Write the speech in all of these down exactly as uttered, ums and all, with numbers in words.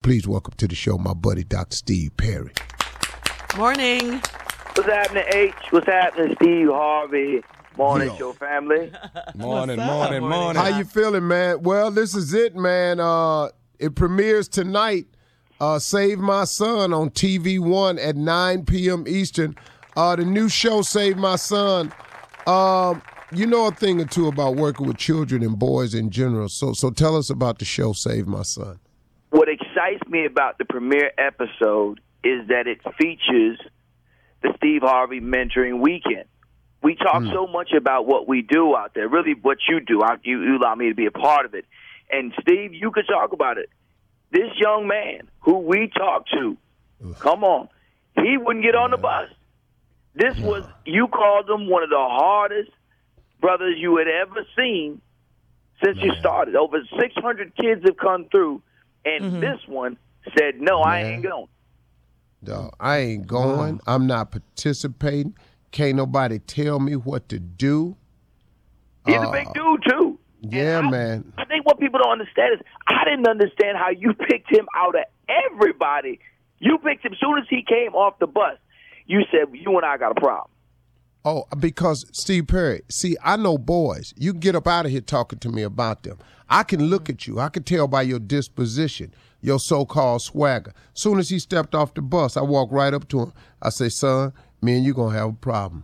Please welcome to the show my buddy, Doctor Steve Perry. Morning. What's happening, H? What's happening, Steve Harvey? Morning, Yo. show family. Morning, What's up? morning, morning. How you feeling, man? Well, this is it, man. Uh, it premieres tonight. Uh, Save My Son on T V one at nine p.m. Eastern. Uh, the new show, Save My Son. Um, you know a thing or two about working with children and boys in general. So, so tell us about the show, Save My Son. What excites me about the premiere episode is that it features the Steve Harvey Mentoring Weekend. We talk mm. so much about what we do out there, really what you do. I, you, you allow me to be a part of it. And, Steve, you could talk about it. This young man who we talked to, Ugh. come on, he wouldn't get on the bus. This yeah. was, you called him one of the hardest brothers you had ever seen since Man. you started. Over six hundred kids have come through, and mm-hmm. this one said, no, Man. I ain't going. No, I ain't going. Wow. I'm not participating. Can't nobody tell me what to do. He's uh, a big dude, too. Yeah, I, man. I think what people don't understand is I didn't understand how you picked him out of everybody. You picked him as soon as he came off the bus. You said, you and I got a problem. Oh, because, Steve Perry, see, I know boys. You can get up out of here talking to me about them. I can look at you. I can tell by your disposition, your so-called swagger. Soon as he stepped off the bus, I walked right up to him. I say, son, me and you going to have a problem.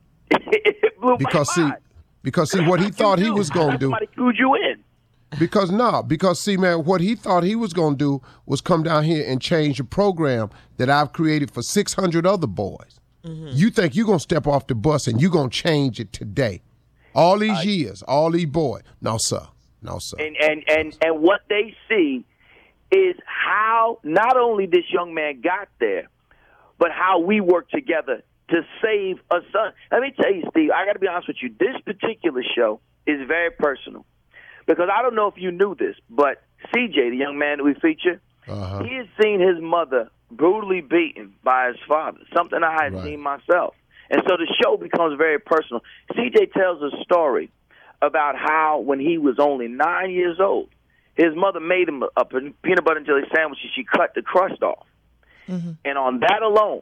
It blew because, my see, mind. Because, see, what he thought he was going to do. Somebody clued you in. Because, no, because, see, man, what he thought he was going to do was come down here and change a program that I've created for six hundred other boys. Mm-hmm. You think you're going to step off the bus and you're going to change it today. All these uh, years, all these boys. No, sir. No, sir. And, and, and, and what they see is how not only this young man got there, but how we work together to save a son. Let me tell you, Steve, I got to be honest with you. This particular show is very personal because I don't know if you knew this, but C J, the young man that we feature, uh-huh. he has seen his mother brutally beaten by his father, something I had right. seen myself. And so the show becomes very personal. C J tells a story about how when he was only nine years old, his mother made him a, a peanut butter and jelly sandwich and she cut the crust off. Mm-hmm. And on that alone,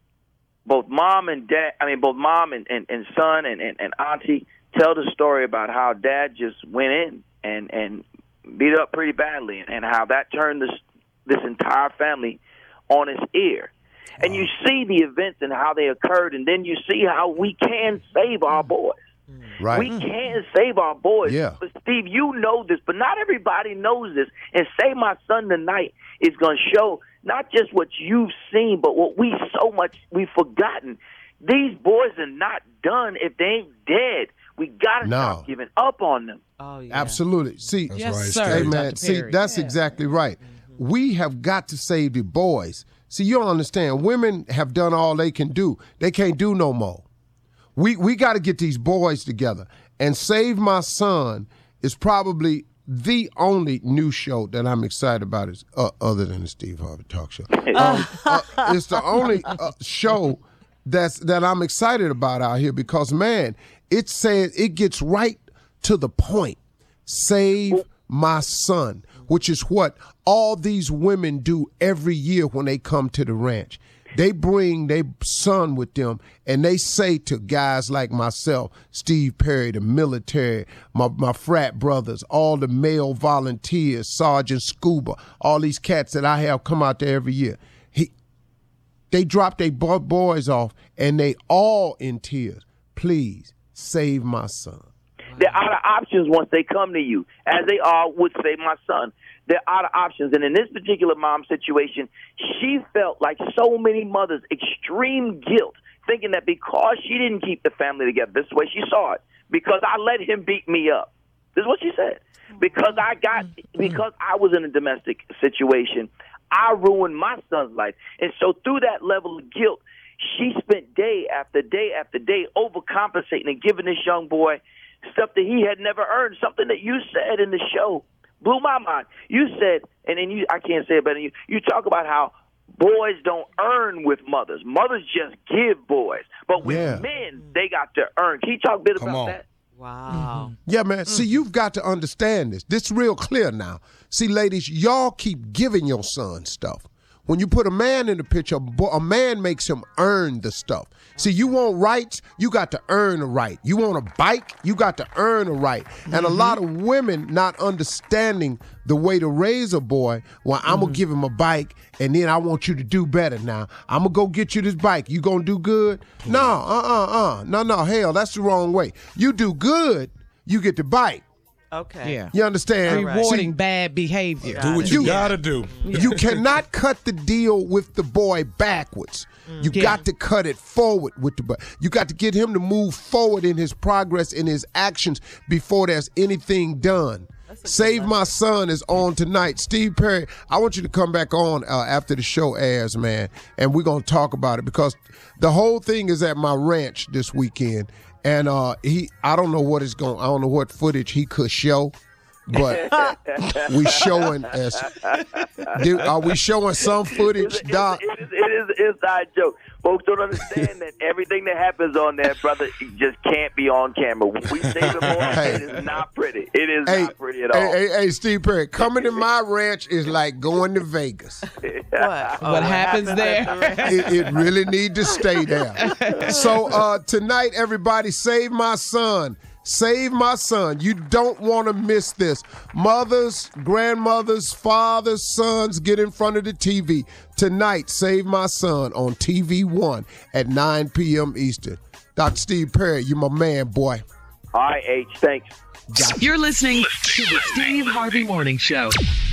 both mom and dad, I mean, both mom and, and, and son and, and, and auntie tell the story about how dad just went in and, and beat up pretty badly and, and how that turned this this entire family on its ear. And you see the events and how they occurred, and then you see how we can save our boys. Right. We can save our boys. Yeah. But, Steve, you know this, but not everybody knows this. And Save My Son tonight is going to show not just what you've seen, but what we so much we've forgotten. These boys are not done if they ain't dead. We got to no. stop giving up on them. Oh, yeah. Absolutely. See, yes, right, sir. hey, man, see, that's yeah. exactly right. Mm-hmm. We have got to save the boys. See, you don't understand. Women have done all they can do. They can't do no more. We we got to get these boys together. And Save My Son is probably the only new show that I'm excited about, is uh, other than the Steve Harvey Talk Show. um, uh, it's the only uh, show that's that I'm excited about out here because, man, it says it gets right to the point. Save My Son, which is what all these women do every year when they come to the ranch. They bring their son with them, and they say to guys like myself, Steve Perry, the military, my, my frat brothers, all the male volunteers, Sergeant Scuba, all these cats that I have come out there every year. He, they drop their boys off, and they all in tears. Please, save my son. They're out of options once they come to you, as they are with Save My Son. They're out of options. And in this particular mom situation, she felt like so many mothers, extreme guilt, thinking that because she didn't keep the family together, this is the way she saw it, because I let him beat me up. This is what she said. Because I got, because I was in a domestic situation, I ruined my son's life. And so through that level of guilt, she spent day after day after day overcompensating and giving this young boy stuff that he had never earned, something that you said in the show blew my mind. You said, and then you, I can't say it better than you, you talk about how boys don't earn with mothers. Mothers just give boys. But with yeah. men, they got to earn. Can you talk a bit Come about on. that? Wow. Yeah, man. Mm. See, you've got to understand this. This is real clear now. See, ladies, y'all keep giving your son stuff. When you put a man in the picture, a man makes him earn the stuff. See, you want rights, you got to earn a right. You want a bike, you got to earn a right. And mm-hmm. a lot of women not understanding the way to raise a boy, well, I'm mm-hmm. going to give him a bike, and then I want you to do better now. I'm going to go get you this bike. You going to do good? Mm-hmm. No, uh-uh-uh. No, no, hell, that's the wrong way. You do good, you get the bike. Okay. Yeah. You understand? Rewarding See, bad behavior. Do what you, you gotta do. You cannot cut the deal with the boy backwards. Mm. You yeah. got to cut it forward with the boy. You got to get him to move forward in his progress, in his actions before there's anything done. Save My Son is on tonight. Steve Perry, I want you to come back on uh, after the show airs, man, and we're going to talk about it because the whole thing is at my ranch this weekend. And uh, he, I don't know what is going. I don't know what footage he could show, but we showing as. Are we showing some footage, it's, Doc? It is, it is an inside joke. Folks don't understand that everything that happens on there, brother, it just can't be on camera. We save it more. Hey. It is not pretty. It is hey, not pretty at all. Hey, hey, hey, Steve Perry, coming to my ranch is like going to Vegas. What? Oh, what happens there? It, it really need to stay there. So uh, tonight, everybody, Save My Son. Save My Son. You don't want to miss this. Mothers, grandmothers, fathers, sons, get in front of the T V. Tonight, Save My Son on T V one at nine p.m. Eastern. Doctor Steve Perry, you my man, boy. All right, H. Thanks. You're listening to the Steve Harvey Morning Show.